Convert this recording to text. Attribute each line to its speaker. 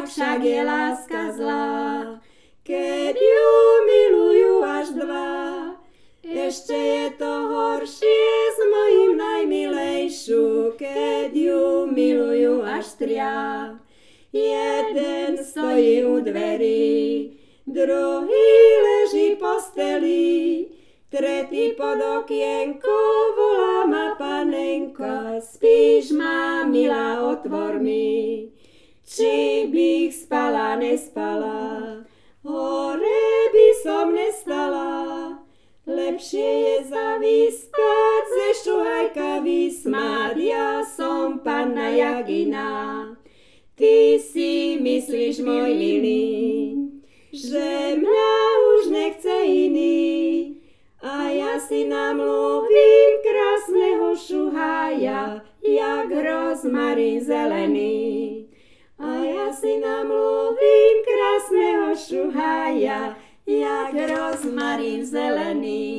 Speaker 1: však je láska zlá, keď ju milujú až dva. Ešte je to horšie s mojím najmilejšiu, keď ju milujú až tria. Jeden stojí u dverí, druhý leží v posteli, tretí pod okienko volá ma panenko. Spíš ma, milá, otvor mi, či bych spala, nespala, hore by som nestala. Lepšie je zavíspať ze šuhajka vysmát, ja som panna jak iná. Ty si myslíš, môj milý, že mňa už nechce iný, a ja si namluvím krásneho šuhaja, jak rozmarín zelený. A ja si namluvím krásneho šuhaja, jak rozmarín zelený.